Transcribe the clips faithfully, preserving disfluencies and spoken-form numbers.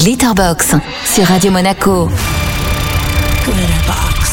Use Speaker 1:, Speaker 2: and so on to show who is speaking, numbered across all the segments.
Speaker 1: Glitterbox sur Radio Monaco.
Speaker 2: Glitterbox.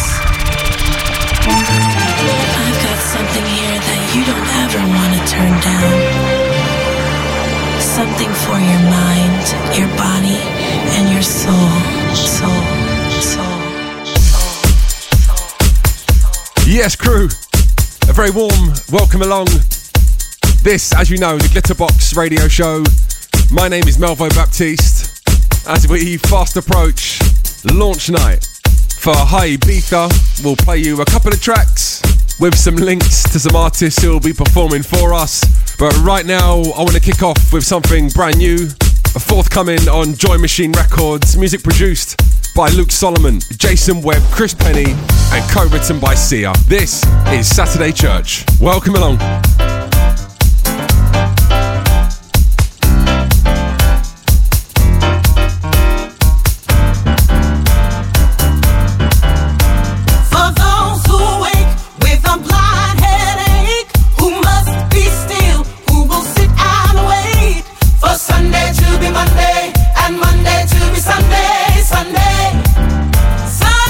Speaker 2: I've got something here that you don't ever want to turn down. Something for your mind, your body, and your soul. Soul, soul, soul, soul.
Speaker 3: Yes, crew. A very warm welcome along. This, as you know, the Glitterbox radio show. My name is Melvo Baptiste. As we fast approach launch night for High Ibiza, we'll play you a couple of tracks with some links to some artists who will be performing for us. But right now, I want to kick off with something brand new, forthcoming on Joy Machine Records, music produced by Luke Solomon, Jason Webb, Chris Penny, and co-written by Sia. This is Saturday Church. Welcome along.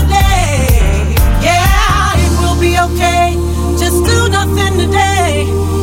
Speaker 2: Okay, just do nothing today.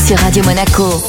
Speaker 1: sur Radio Monaco.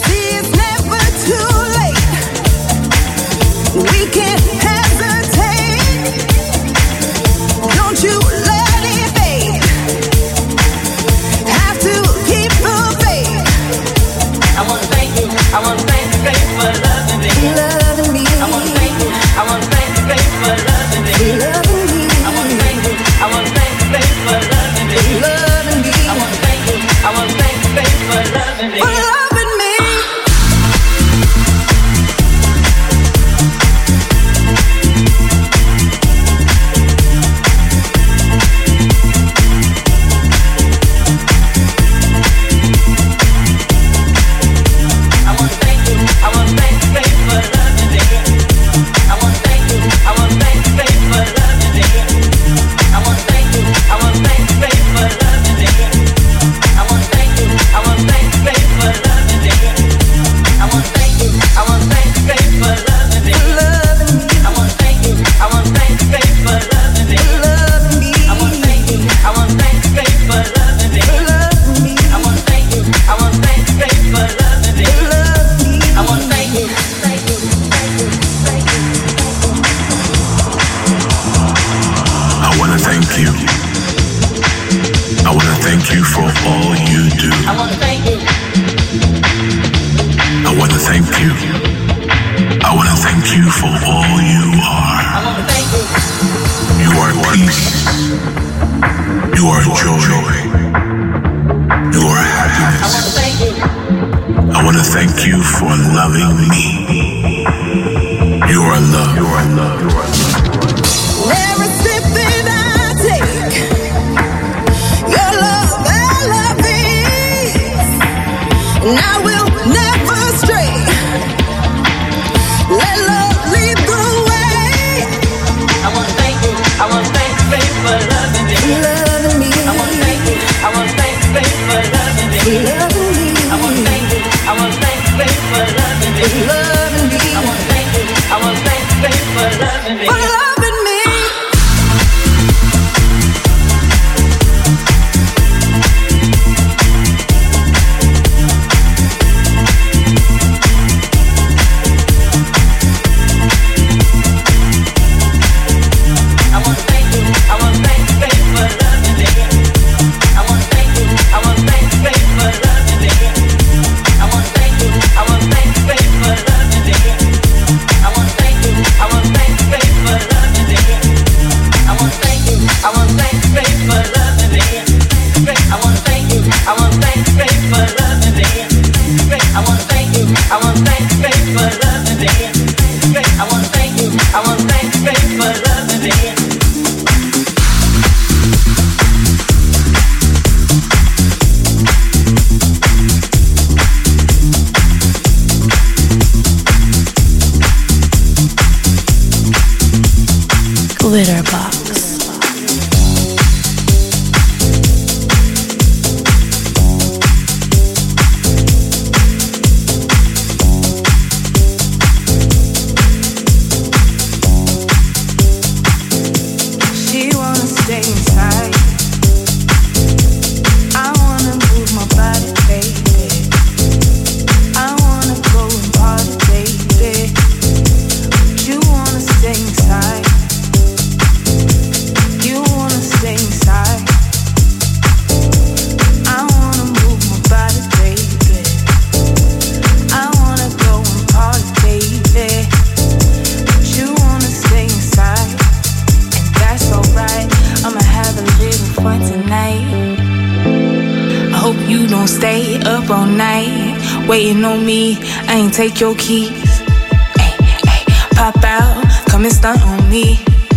Speaker 4: Take your keys, ay, ay, pop out, come and stunt on me.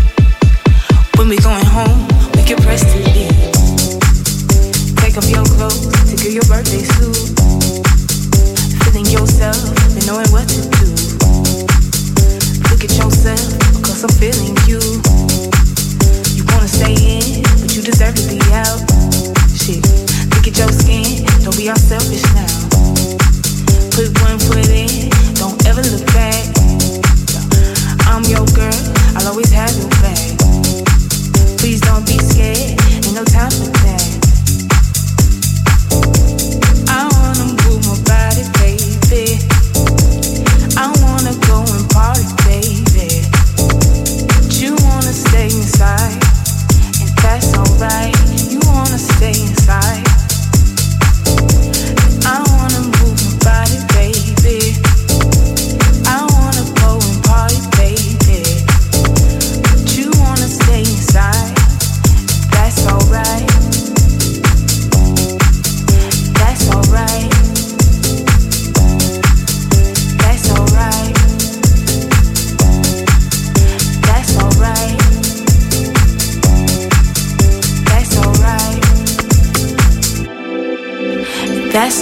Speaker 4: When we going home, we can press the beat. Take off your clothes to get your birthday suit. Feeling yourself and knowing what to do. Look at yourself, because I'm feeling you. You wanna stay in, but you deserve to be out. Shit, look at your skin, don't be all selfish now. Put one foot in, don't ever look back. I'm your girl, I'll always have your back. Please don't be scared,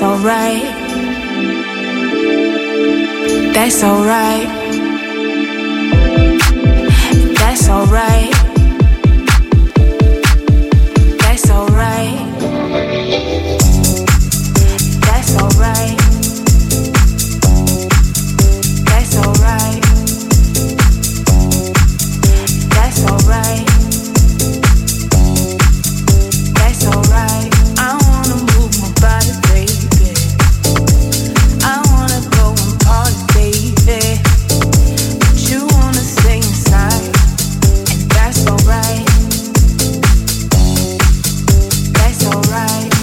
Speaker 4: That's alright. That's alright. That's alright. That's alright. That's alright. That's alright. That's alright. That's alright. I wanna move my body, baby. I wanna go and party, baby. But you wanna stay inside, and that's alright. That's alright.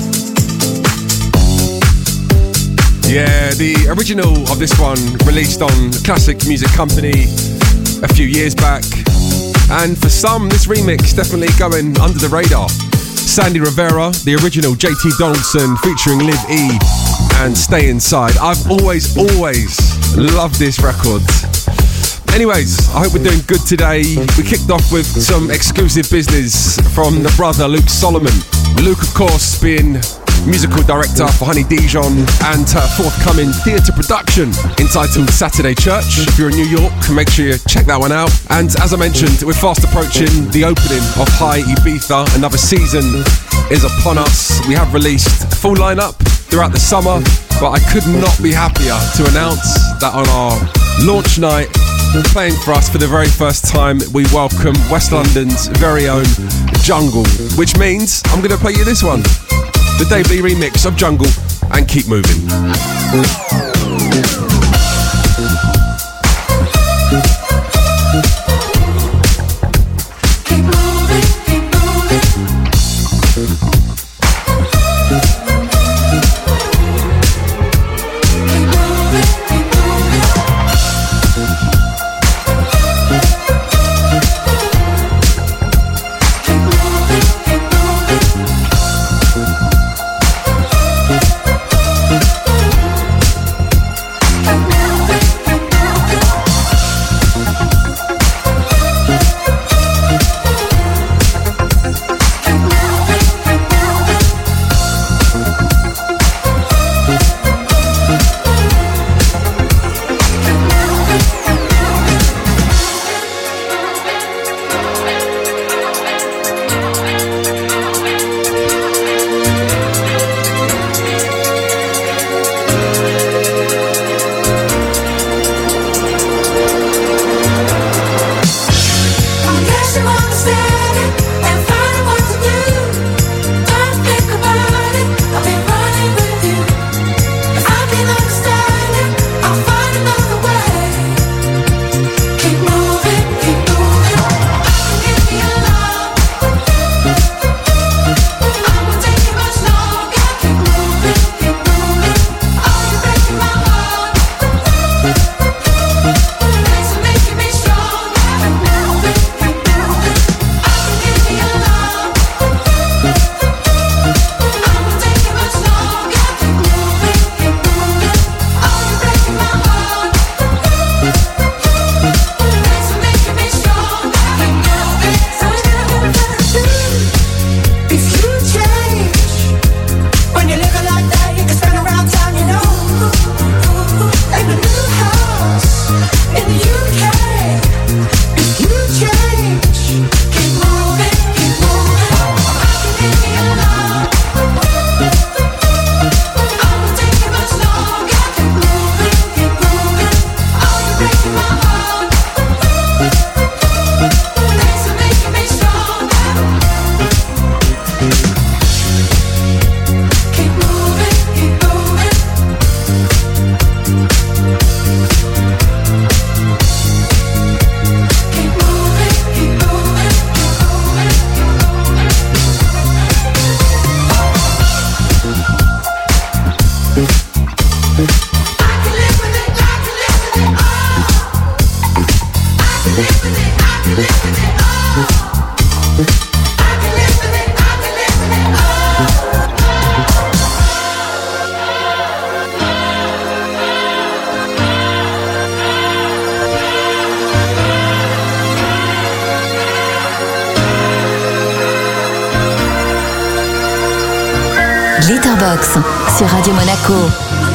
Speaker 3: Yeah, the original of this one released on Classic Music Company a few years back. And for some, this remix definitely going under the radar. Sandy Rivera, the original J T Donaldson featuring Liv E and Stay Inside. I've always, always loved this record. Anyways, I hope we're doing good today. We kicked off with some exclusive business from the brother Luke Solomon. Luke, of course, being musical director for Honey Dijon and her forthcoming theatre production entitled Saturday Church. If you're in New York, make sure you check that one out. And as I mentioned, we're fast approaching the opening of High Ibiza. Another season is upon us. We have released a full lineup throughout the summer, but I could not be happier to announce that on our launch night, playing for us for the very first time, we welcome West London's very own Jungle, which means I'm going to play you this one. The Dave Lee remix of Jungle and Keep Moving.
Speaker 4: Keep
Speaker 1: Glitterbox sur Radio Monaco.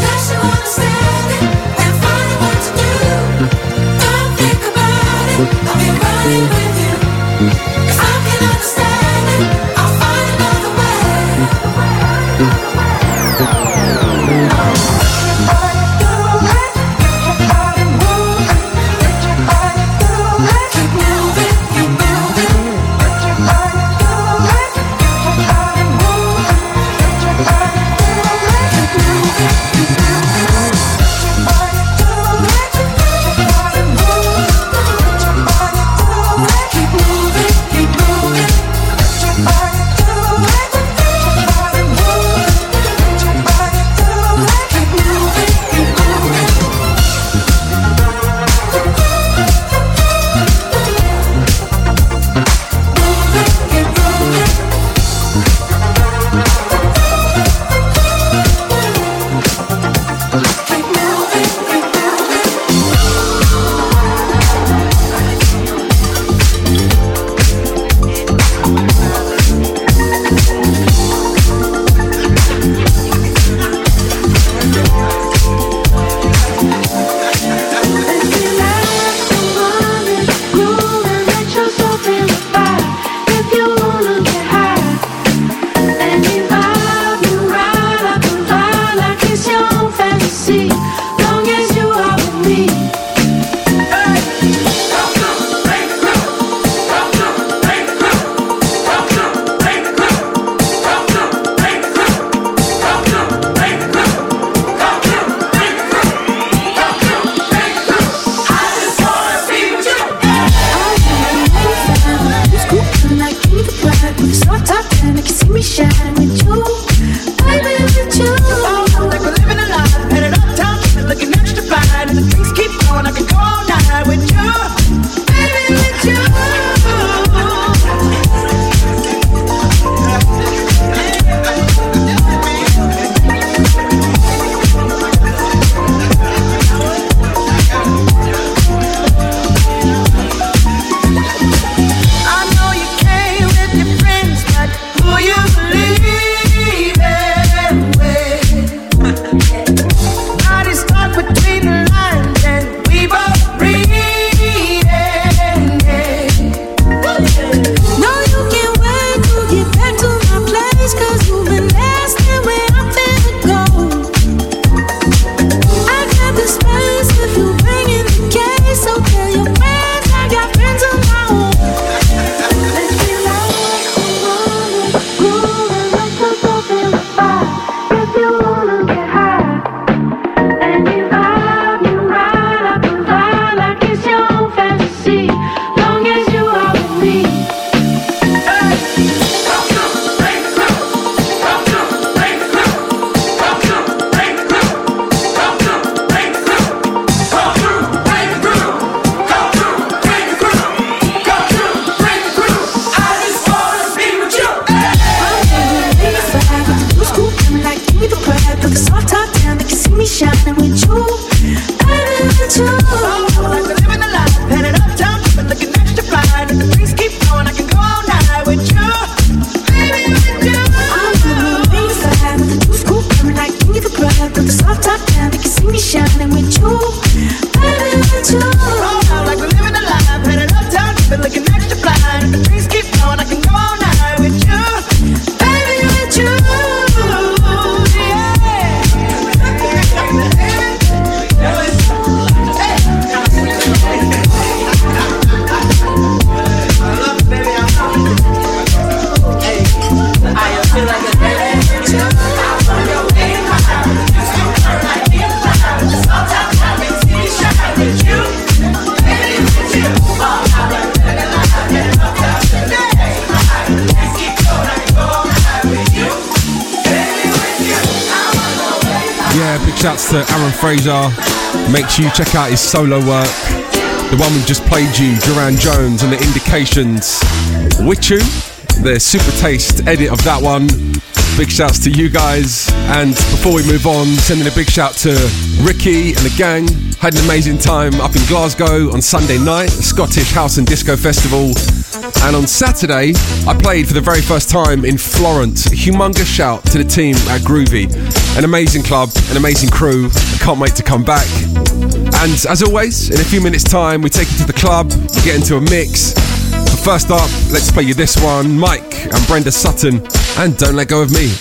Speaker 3: Shouts to Aaron Fraser. Make sure you check out his solo work. The one we just played you, Duran Jones and the Indications. Wichu, the Super Taste edit of that one. Big shouts to you guys. And before we move on, sending a big shout to Ricky and the gang. Had an amazing time up in Glasgow on Sunday night, the Scottish House and Disco Festival. And on Saturday, I played for the very first time in Florence. A humongous shout to the team at Groovy. An amazing club, an amazing crew. I can't wait to come back. And as always, in a few minutes' time, we take you to the club, we get into a mix. But first up, let's play you this one, Mike and Brenda Sutton, and Don't Let Go of Me.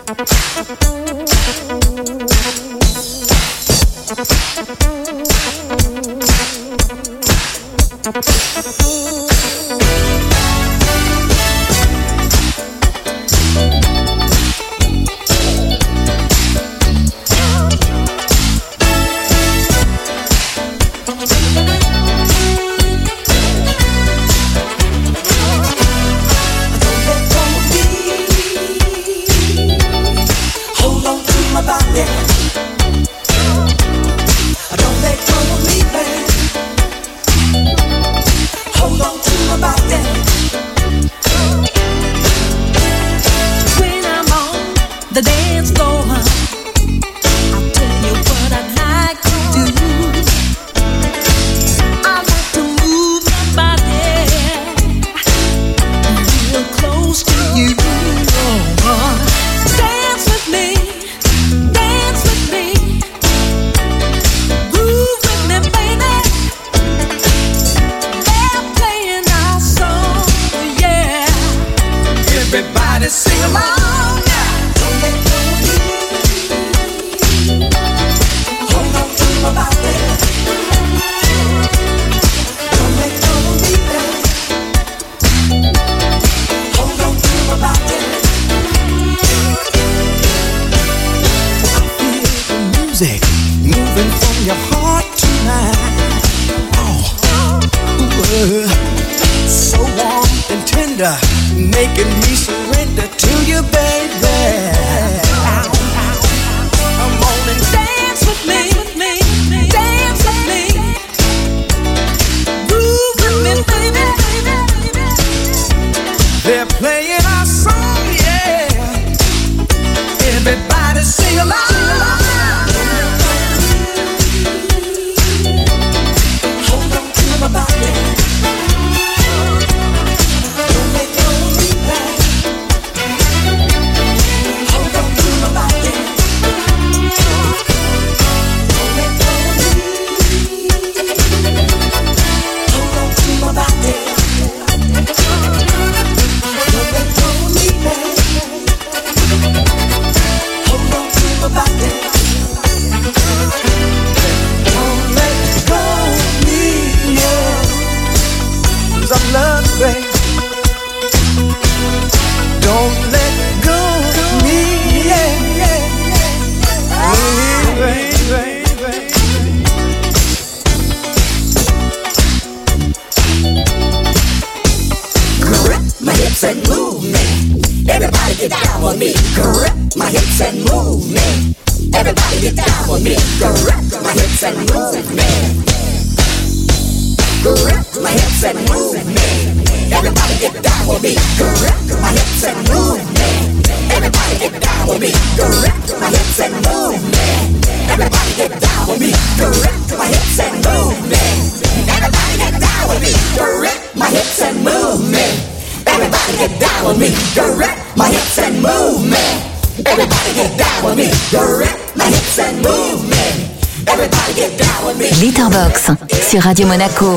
Speaker 1: Glitterbox sur Radio Monaco.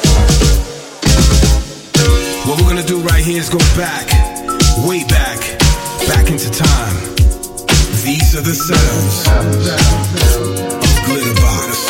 Speaker 5: What we're gonna do right here is go back, way back, back into time. These are the sounds of Glitterbox.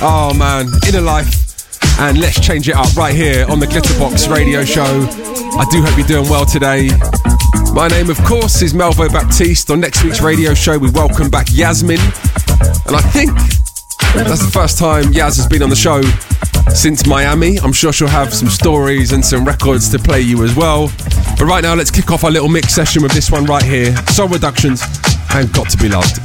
Speaker 3: Oh man, Inner Life and Let's Change It Up right here on the Glitterbox Radio Show. I do hope you're doing well today. My name, of course, is Melvo Baptiste. On next week's radio show, we welcome back Yasmin. And I think that's the first time Yaz has been on the show since Miami. I'm sure she'll have some stories and some records to play you as well. But right now, let's kick off our little mix session with this one right here. Soul Reductions and Got to Be Loved.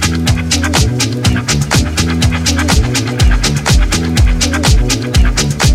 Speaker 6: We'll be right back.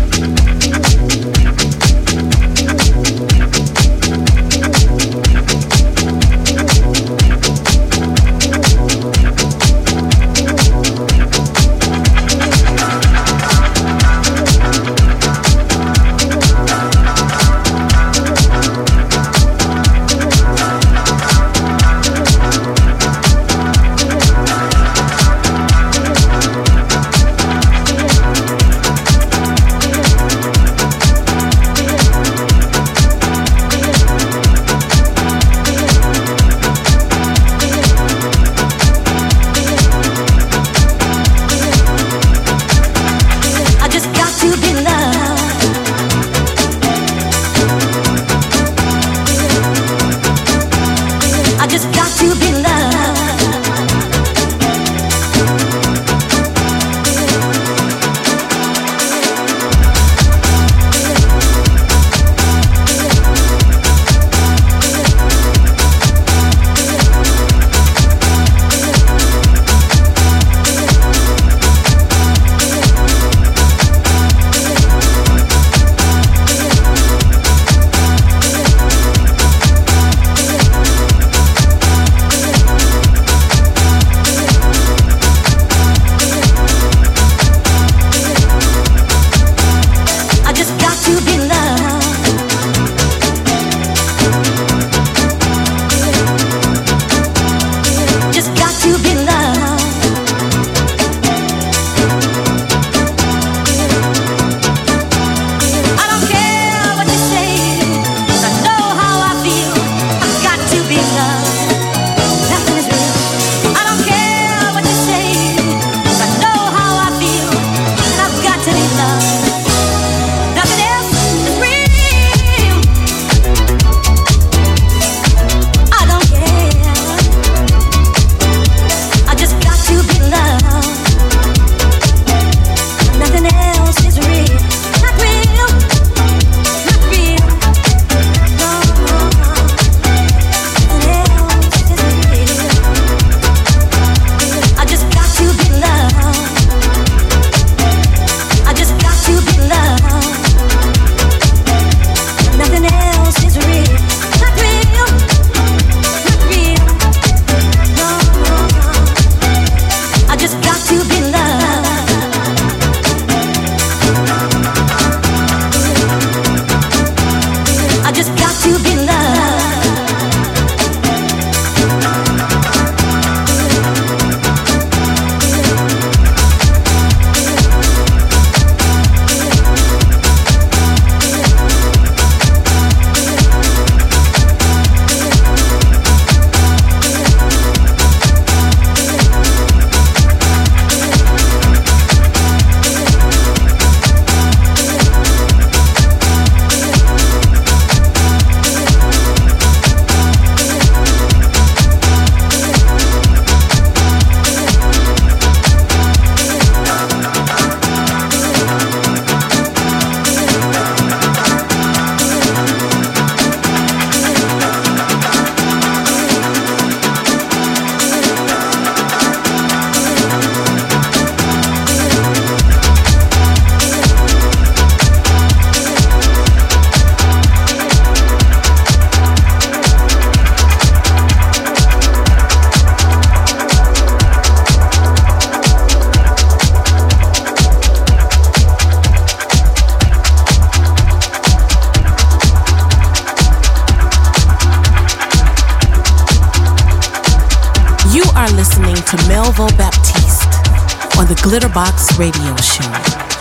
Speaker 4: to Melvo Baptiste on the Glitterbox Radio Show.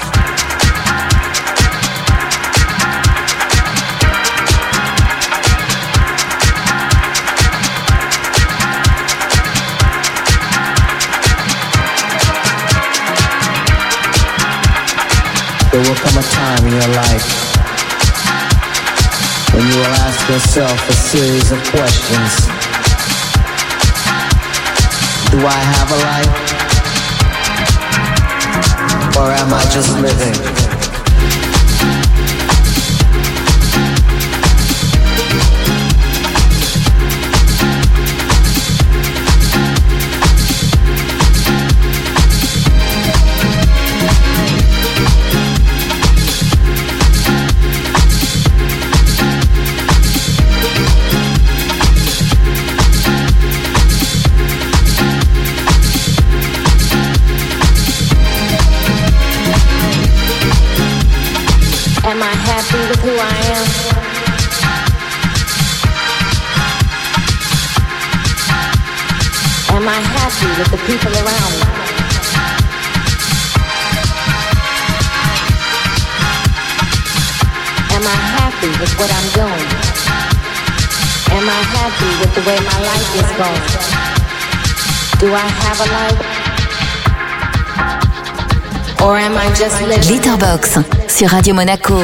Speaker 6: There will come a time in your life when you will ask yourself a series of questions. Do I have a life? Or am I just living?
Speaker 7: Am I happy with who I am? Am I happy with the people around me? Am I happy with what I'm doing? Am I happy with the way my life is going? Do I have a life? Or am I just living?
Speaker 1: Glitterbox sur Radio Monaco.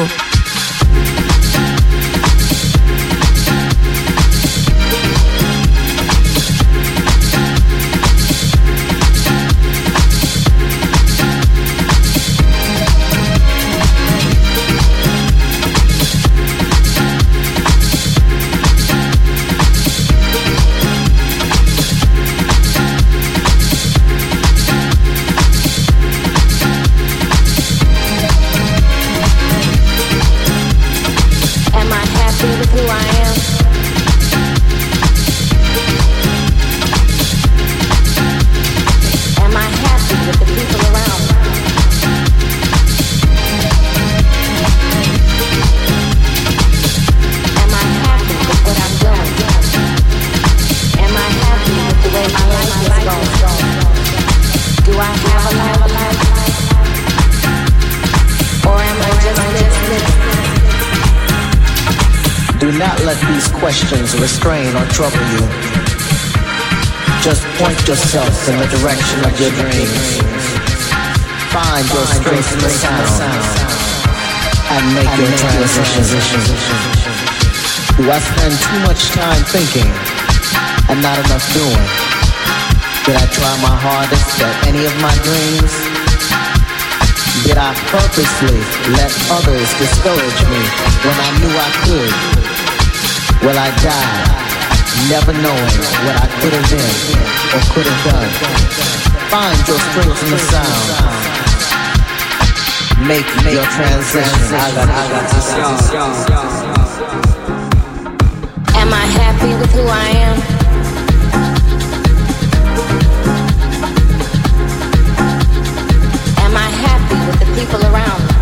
Speaker 6: Questions restrain or trouble you. Just point yourself in the direction of your dreams. Find your strength in the sound and make your transition. Do I spend too much time thinking and not enough doing? Did I try my hardest at any of my dreams? Did I purposely let others discourage me when I knew I could? Will I die, never knowing what I could have been or could have done? Find your strength in the sound. Make, make your transition.
Speaker 7: Am I happy with who I am? Am I happy with the people around me?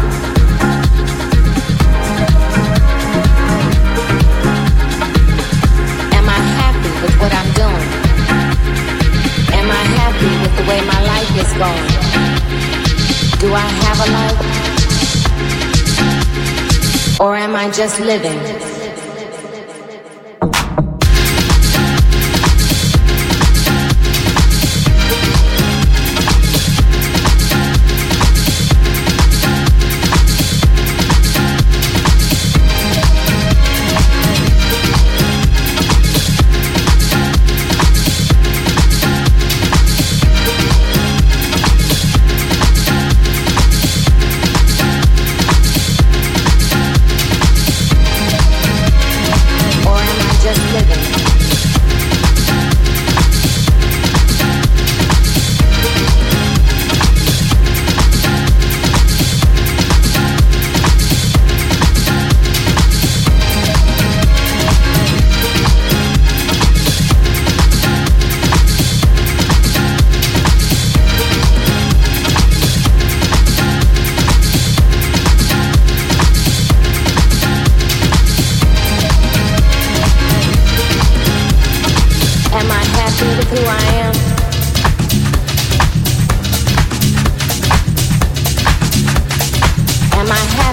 Speaker 7: With what I'm doing? Am I happy with the way my life is going? Do I have a life? Or am I just living?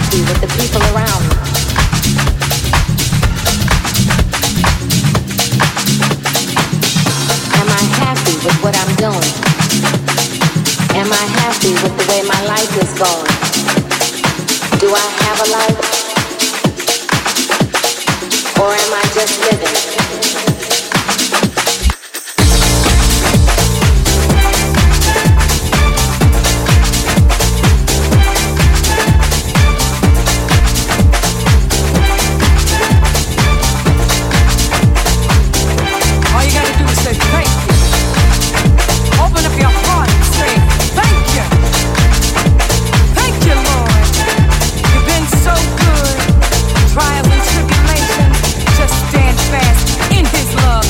Speaker 7: happy with the people around me? Am I happy with what I'm doing? Am I happy with the way my life is going? Do I have a life? Or am I just living?
Speaker 4: Trials and tribulations, just stand fast in His love.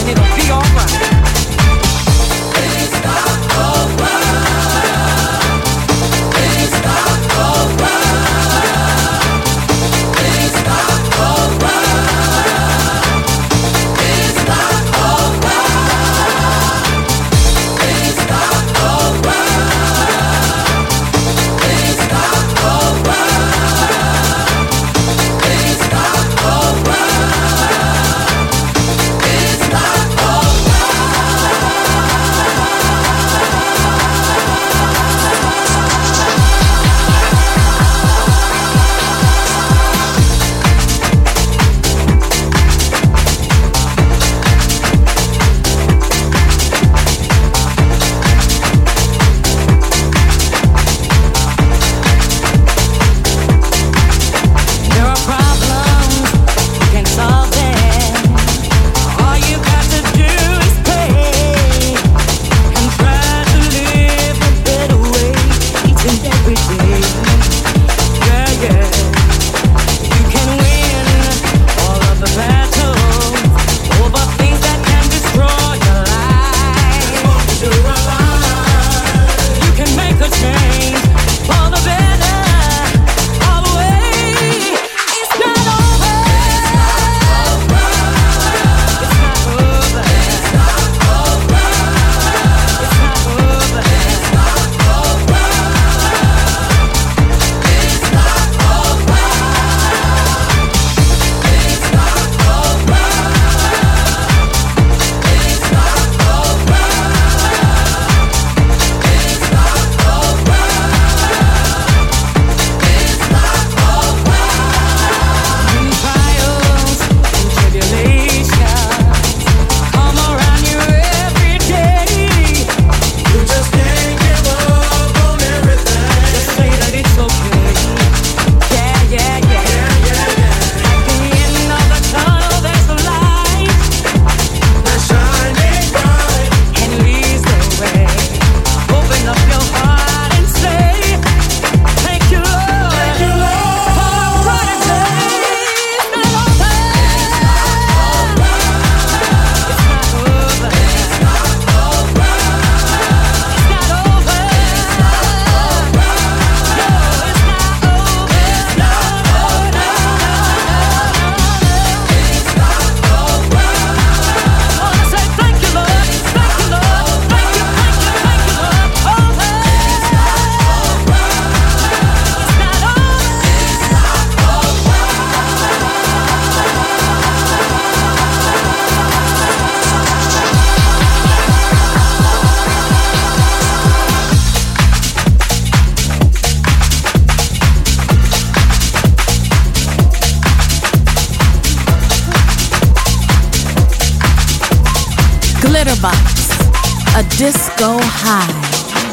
Speaker 8: Glitterbox, a disco high.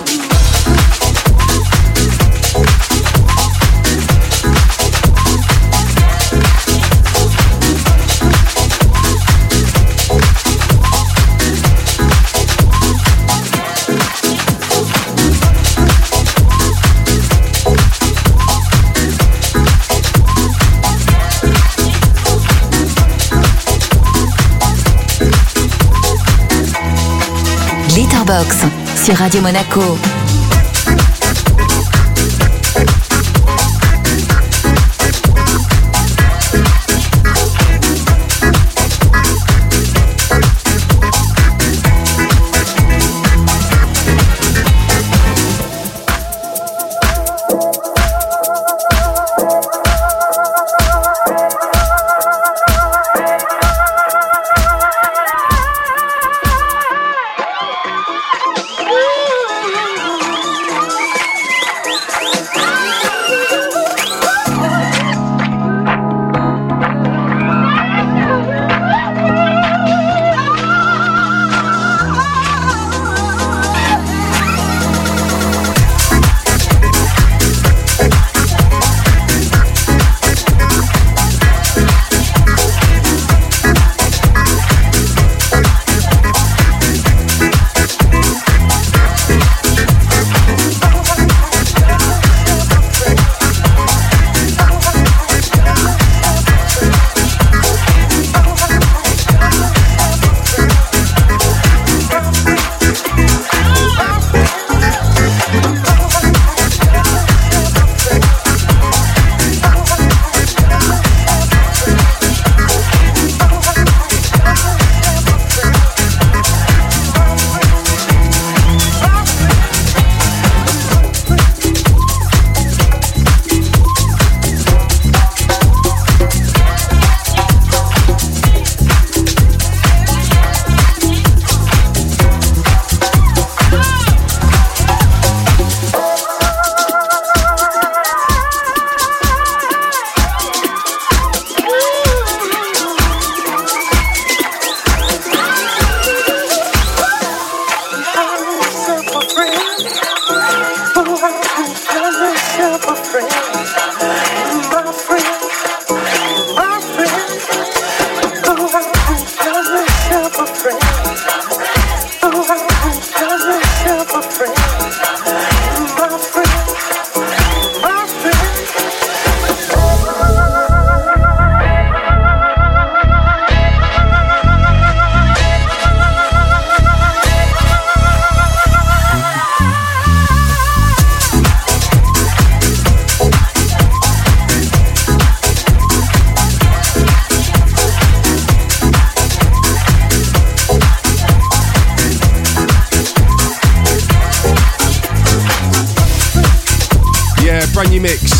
Speaker 1: Glitterbox sur Radio Monaco.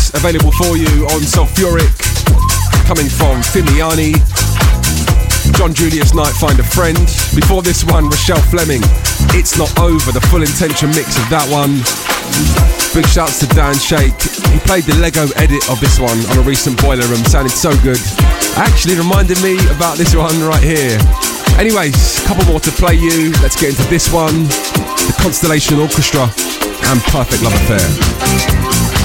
Speaker 3: tracks available for you on Sulfuric, coming from Fimiani, John Julius Knight, Find a Friend. Before this one, Rochelle Fleming, It's Not Over, the full intention mix of that one. Big shouts to Dan Shake. He played the Lego edit of this one on a recent Boiler Room, sounded so good. Actually reminded me about this one right here. Anyways, a couple more to play you. Let's get into this one. The Constellation Orchestra and Perfect Love Affair.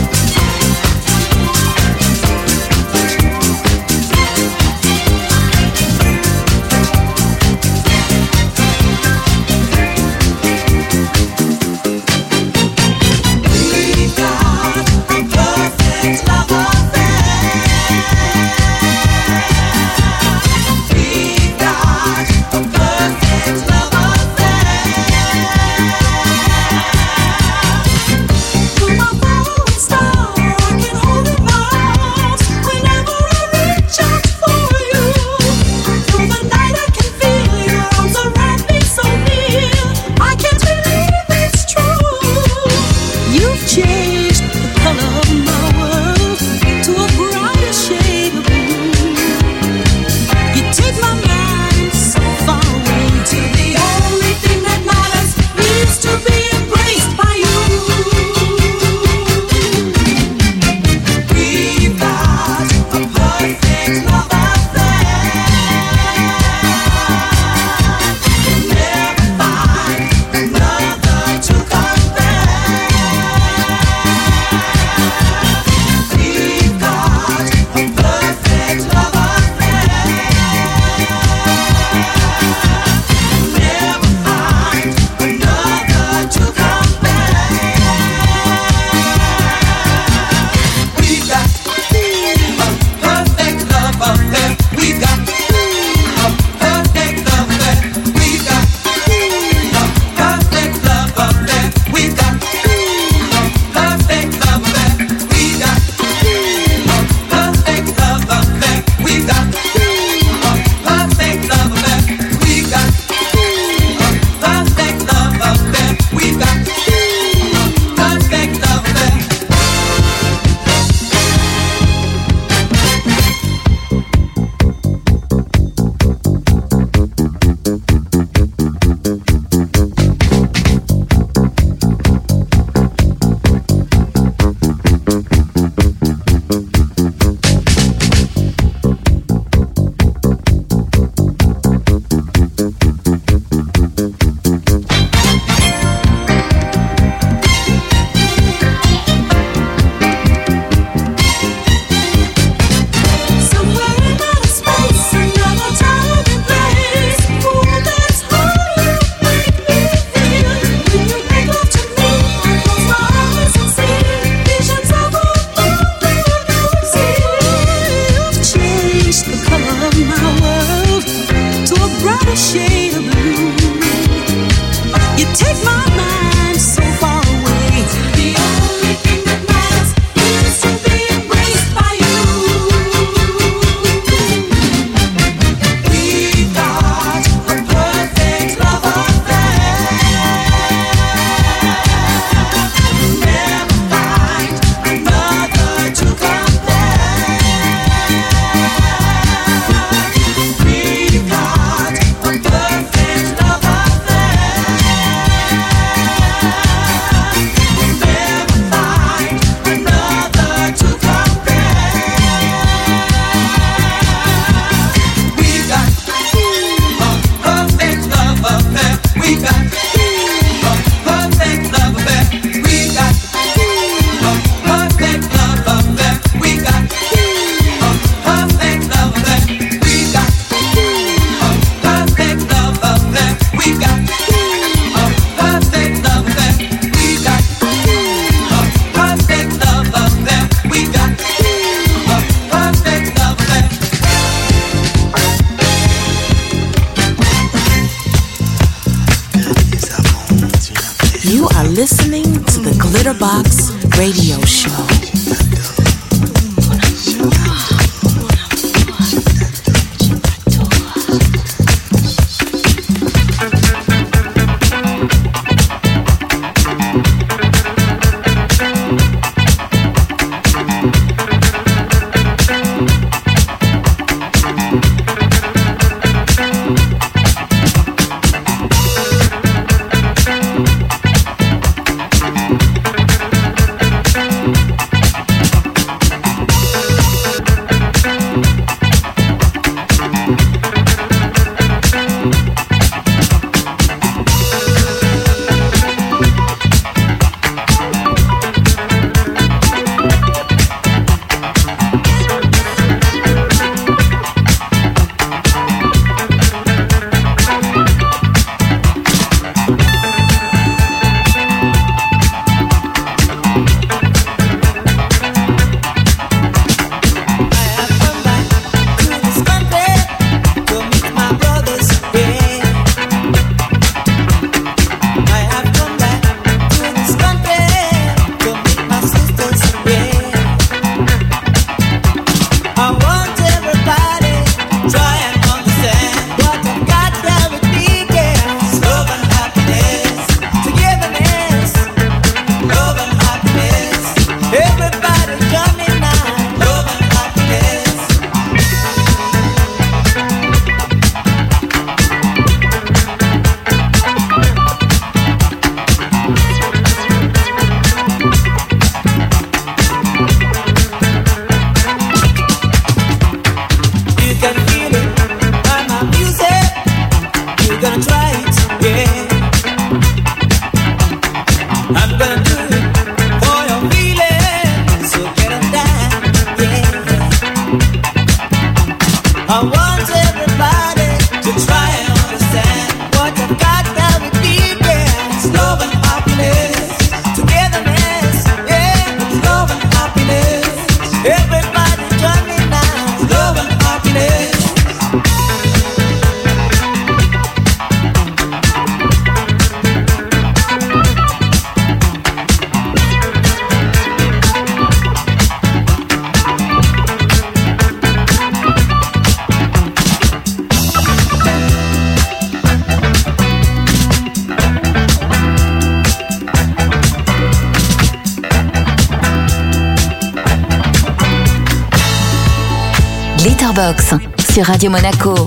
Speaker 8: Listening to the Glitterbox Radio Show.
Speaker 1: Glitterbox sur Radio Monaco.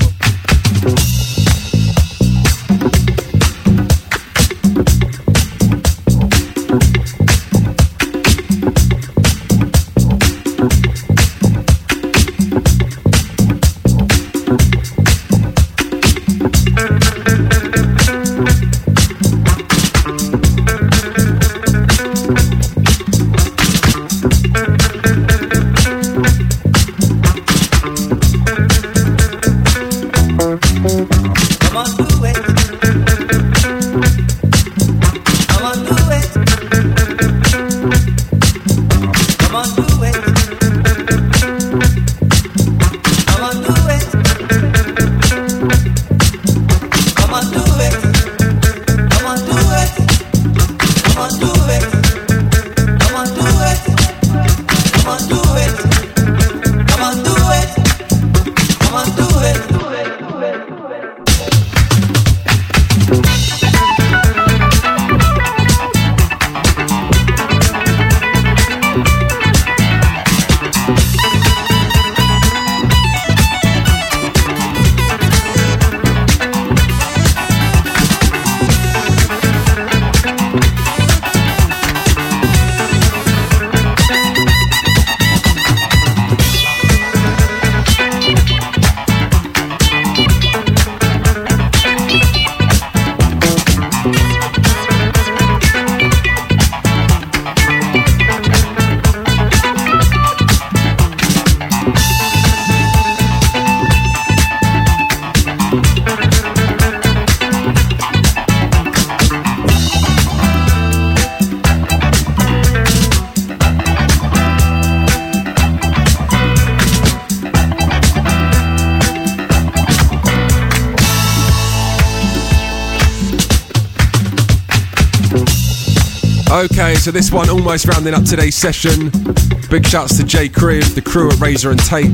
Speaker 3: Okay, so this one almost rounding up today's session. Big shouts to J Kriv, the crew at Razor and Tape.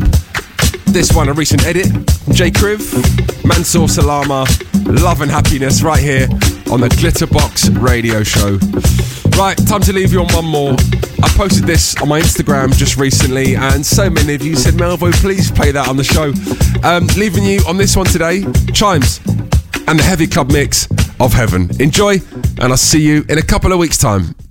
Speaker 3: This one, a recent edit from J Kriv, Mansour Salama, Love and Happiness, right here on the Glitterbox Radio Show. Right, time to leave you on one more. I posted this on my Instagram just recently, and so many of you said, Melvo, please play that on the show. Um, leaving you on this one today, Chimes and the Heavy Club mix of Heaven. Enjoy, and I'll see you in a couple of weeks' time.